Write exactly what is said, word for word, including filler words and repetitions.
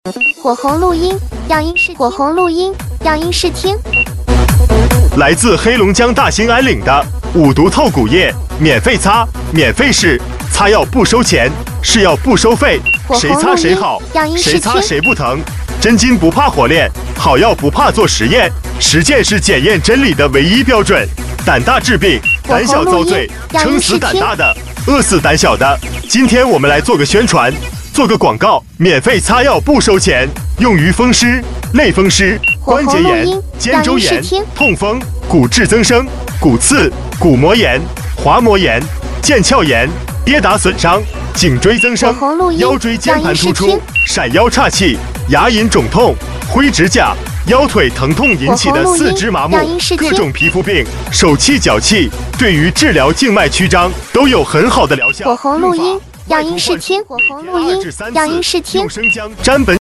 火红录音，样音试火红录音，样音试听。 来自黑龙江大兴安岭的五毒透骨液，免费擦，免费试，擦药不收钱，试药不收费，谁擦谁好，谁擦谁不疼。真金不怕火炼，好药不怕做实验，实践是检验真理的唯一标准。胆大治病，胆小遭罪，撑死胆大的，饿死胆小的。今天我们来做个宣传，做个广告，免费擦药不收钱，用于风湿、类风湿、关节炎、肩周炎、痛风、骨质增生、骨刺、骨膜炎、滑膜炎、腱鞘炎、跌打损伤、颈椎增生、腰椎间盘突出、闪腰岔气、牙龈肿痛、灰指甲、腰腿疼痛引起的四肢麻木、各种皮肤病、手气脚气，对于治疗静脉曲张都有很好的疗效。 火红录音，样音试听。火红录音，样音试听。 用生姜沾本。